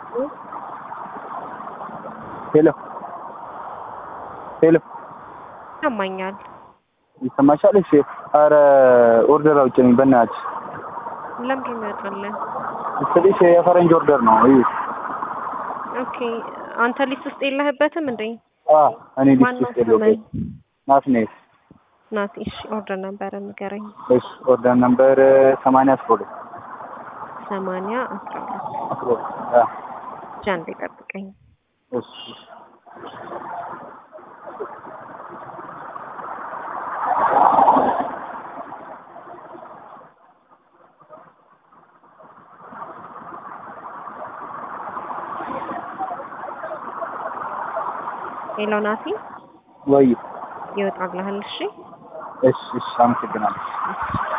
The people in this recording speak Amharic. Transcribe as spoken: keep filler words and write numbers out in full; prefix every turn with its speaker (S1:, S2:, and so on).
S1: ሄሎ ሄሎ
S2: ይሰማኛል።
S1: ይሰማሻል? እሺ ኧረ ኦርደር አውጪልኝ በእናትሽ።
S2: ለምንድን ነው ያወጣልህ?
S1: ስልሽ የፈረንጅ ኦርደር ነው። እይ
S2: ኦኬ አንተ ሊስት ውስጥ የለህበትም እንዴ?
S1: አዎ እኔ ሊስት ውስጥ የለሁበትም። ናትናኤል
S2: ናቲ። እሺ ኦርደር ነበር ንገረኝ።
S1: እሺ ኦርደር ነበር ሰማንያ አስራ ሁለት
S2: ሰማንያ አስራ ሁለት
S1: አስራ ሁለት አዎ
S2: ጃንዴ ጠብቀኝ።
S1: እሺ
S2: ሄሎ ናቲ
S1: ወይ
S2: ይወጣልሃል? እሺ
S1: እሺ እሺ አመሰግናለሁ።